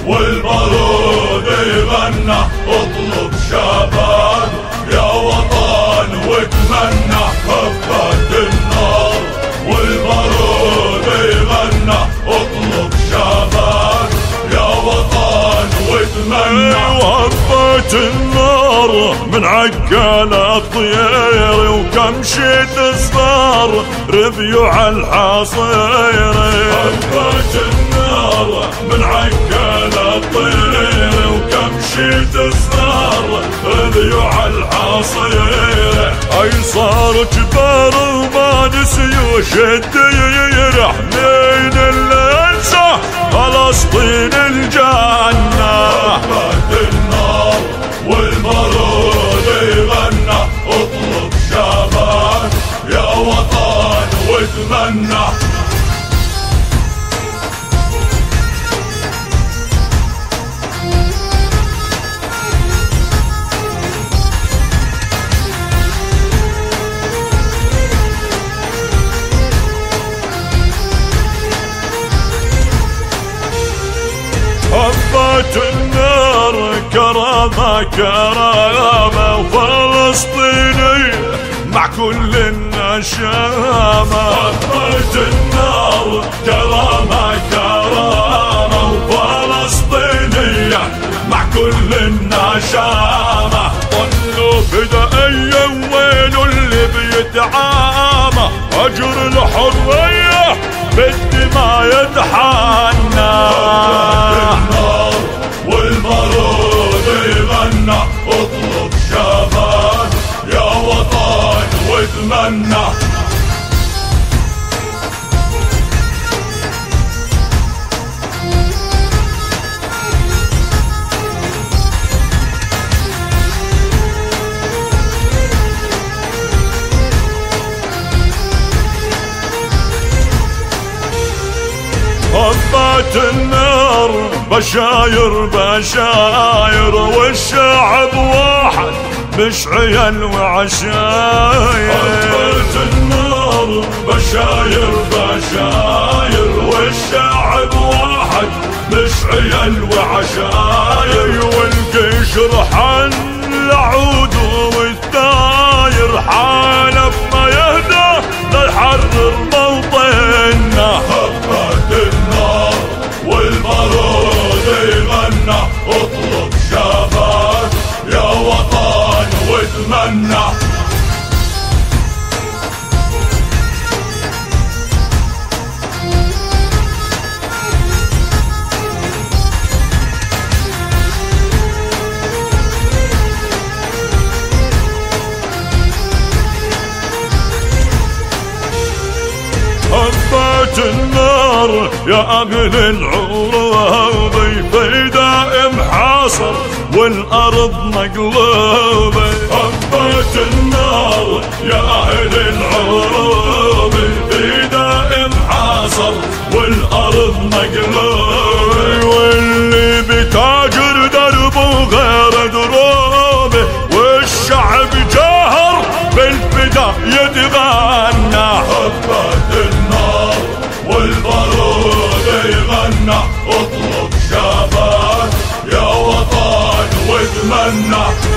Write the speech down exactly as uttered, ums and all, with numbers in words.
والبارود يغنى اطلب شباب يا وطن واتمنى هبت النار والبارود يغنى اطلب شباب يا وطن واتمنى وهبت النار من عقال الطير وكمشة صغار ربيوا على الحصير هبت النار من عقال الطير وكمشة صغار ربيوا على الحصير اي صار جبار وما نسيوا شد يرحمين الانسى فلسطين الجنة هبت النار والبارود يغنى اطلب شباب يا وطن واتمنى هبت النار كرامة كرامة وفلسطينية مع كل النشامة هبت النار كرامة كرامة وفلسطينية مع كل النشامة ظلوا فدائيا ويل اللي بيتعامى أجر الحرية بالدماء يتحنى النار والبارود يغنى اطلب شباب يا وطن واتمنى هبت النار بشاير بشاير والشعب واحد مش عيال وعشاير هبت النار بشاير بشاير والشعب واحد مش عيال وعشاير والجيش رحن العود والثاير حالف ما يهدى ليحرر موطننا هبت النار والبارود يغنى اطلب شباب يا وطن واتمنى هبت النار يا أهل العروبة في دائم حاصر والأرض مقلوبة هبت النار يا أهل العروبة في دائم حاصر والأرض مقلوبة واللي بتاجر دربه غير دروبه والشعب جاهر بالفداء يتغنى هبت النار والبارود يغنى اطلب شباب يا وطن واتمنى